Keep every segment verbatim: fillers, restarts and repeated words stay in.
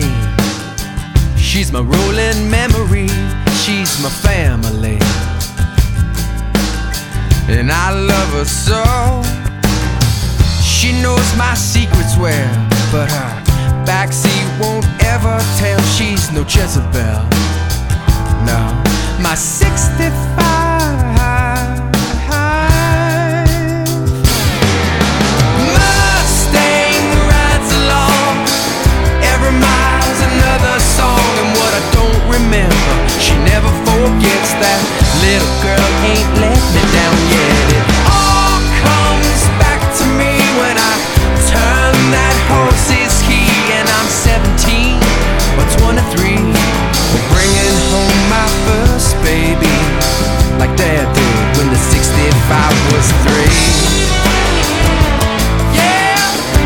She's my rolling memory, she's my family, and I love her so. She knows my secrets well, but her backseat won't ever tell. She's no Jezebel, no. My sixty-five Mustang rides along. Every mile's another song, and what I don't remember, she never forgets. That little girl ain't let me down yet. It all comes back to me when I turn that horse's key, and I'm seventeen or twenty-three, bringing home my first baby, like Dad did when the sixty-five was three. Yeah.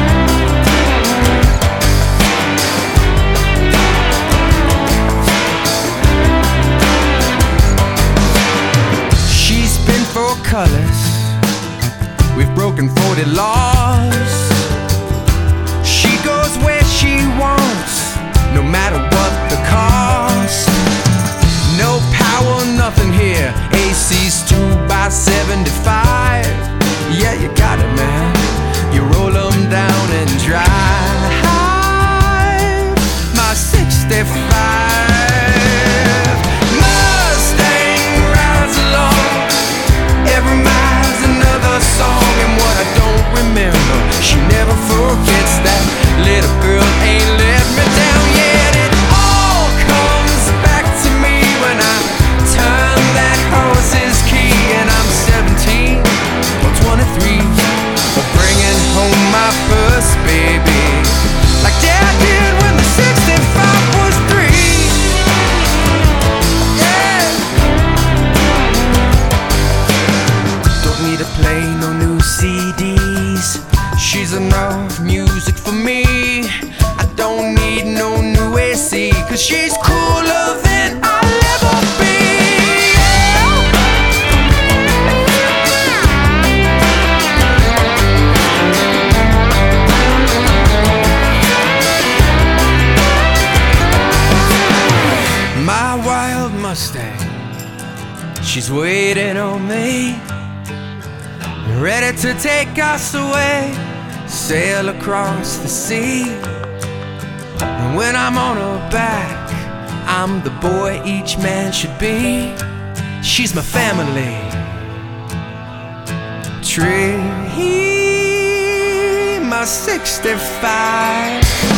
She's been for colors, we've broken forty laws. She goes where she wants, no matter what the cost. No power, nothing here. A C's two by seventy-five. Yeah, you got it, man. You roll them down and drive. My sixty-five Mustang rides along. Every mile's another song, and what I don't remember, she never forgets. That little girl ain't let me down yet. It all comes back to me when I turn that horse's key, and I'm seventeen or twenty-three, bringing home my first baby, like Dad did when the sixty-five was three. Yeah. Don't need to play no new C Ds. She's enough music for me. I don't need no new A C, cause she's cooler than I'll ever be. My wild Mustang, she's waiting on me, ready to take us away, sail across the sea. And when I'm on her back, I'm the boy each man should be. She's my family tree, my sixty-five